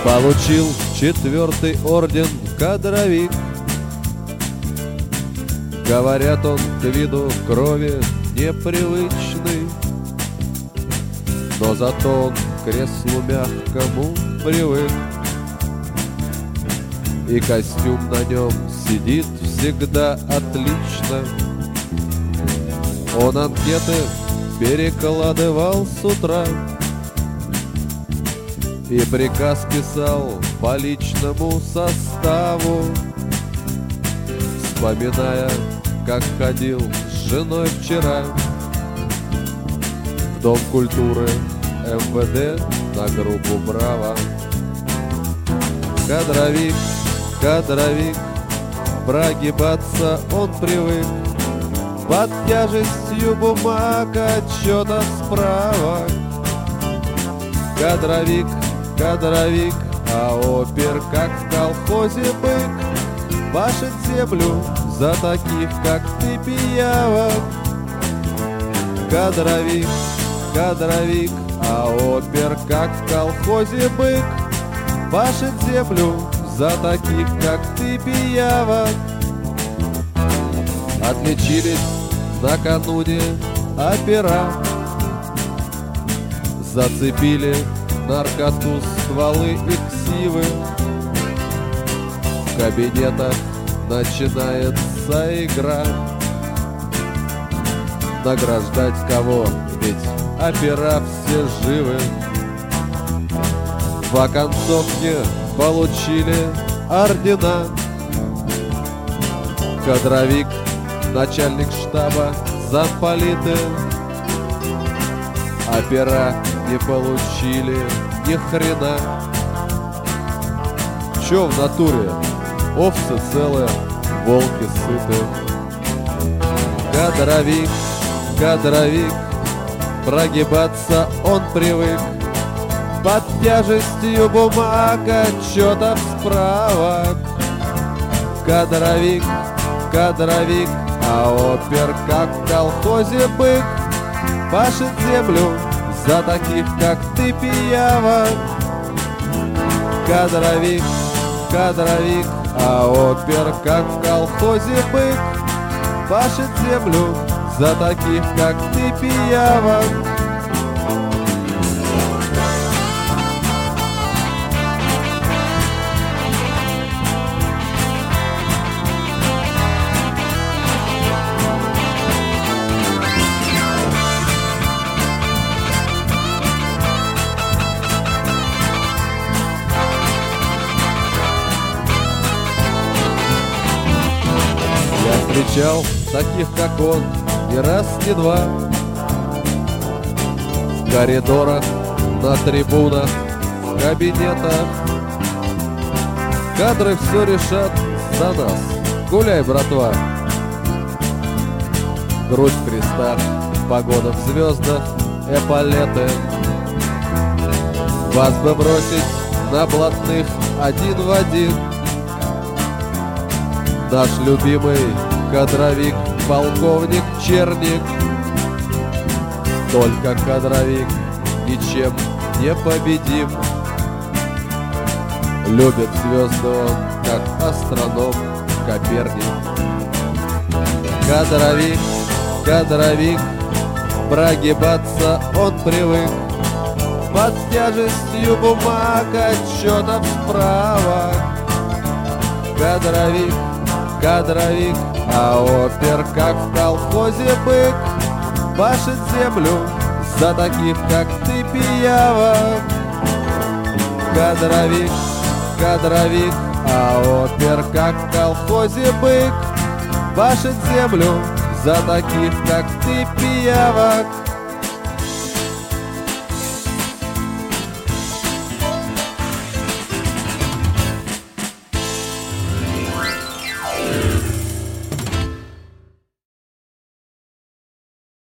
Получил 4-й орден кадровик. Говорят, он к виду крови непривычный, но зато он к креслу мягкому привык, и костюм на нем сидит всегда отлично. Он анкеты перекладывал с утра и приказ писал по личному составу, вспоминая, как ходил с женой вчера в Дом культуры МВД на группу «Браво». Кадровик, кадровик, прогибаться он привык под тяжестью бумаг, отчетов, справок. Кадровик, кадровик, а опер, как в колхозе бык, пашет землю за таких, как ты, пиявок. Кадровик, кадровик, а опер, как в колхозе бык, пашет землю за таких, как ты, пиявок. Отличились накануне опера, зацепили наркоту, стволы и ксивы. В кабинетах начинается игра. Награждать кого? Ведь опера все живы. В оконцовке получили ордена. Кадровик, начальник штаба, замполиты. Опера не получили ни хрена. Чё в натуре? Овцы целые, волки сыты. Кадровик, кадровик, прогибаться он привык под тяжестью бумаг, отчетов, справок. Кадровик, кадровик, а опер, как в колхозе бык, пашет землю за таких, как ты, пиявок. Кадровик, кадровик, а опер, как в колхозе бык, пашет землю за таких, как ты, пиявок. Встречал таких, как он, не раз, не два. В коридорах, на трибунах, в кабинетах. Кадры все решат за нас. Гуляй, братва. Грудь в крестах, погода в звездах, эполеты. Вас бы бросить на блатных один в один. Наш любимый кадровик, полковник Черник. Только кадровик ничем не победим. Любит звезды он, как астроном Коперник. Кадровик, кадровик, прогибаться он привык под тяжестью бумаг, отчетов, справок. Кадровик, кадровик, а опер, как в колхозе бык, пашет землю за таких, как ты, пиявок. Кадровик, кадровик, а опер, как в колхозе бык, пашет землю за таких, как ты, пиявок.